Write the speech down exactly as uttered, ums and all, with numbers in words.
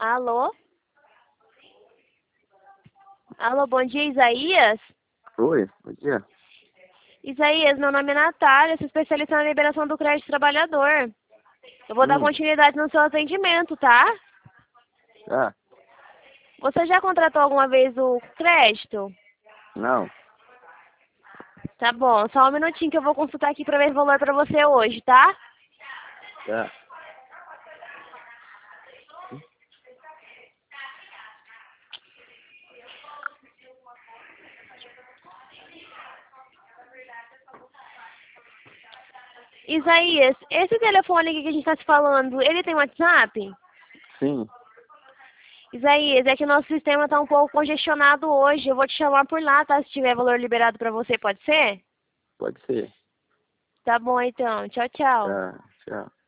Alô? Alô, bom dia, Isaías? Oi, bom dia. Isaías, meu nome é Natália, sou especialista na liberação do crédito trabalhador. Eu vou dar Hum, continuidade no seu atendimento, tá? tá. Você já contratou alguma vez o crédito? Não, Tá bom, só um minutinho que eu vou consultar aqui pra ver o valor pra você hoje, tá? tá. Isaías, esse telefone aqui que a gente tá se falando, ele tem WhatsApp? Sim, Isaías, é que o nosso sistema tá um pouco congestionado hoje. Eu vou te chamar por lá, tá? Se tiver valor liberado pra você, pode ser? pode ser. Tá bom, então. Tchau, tchau. Tá, tchau.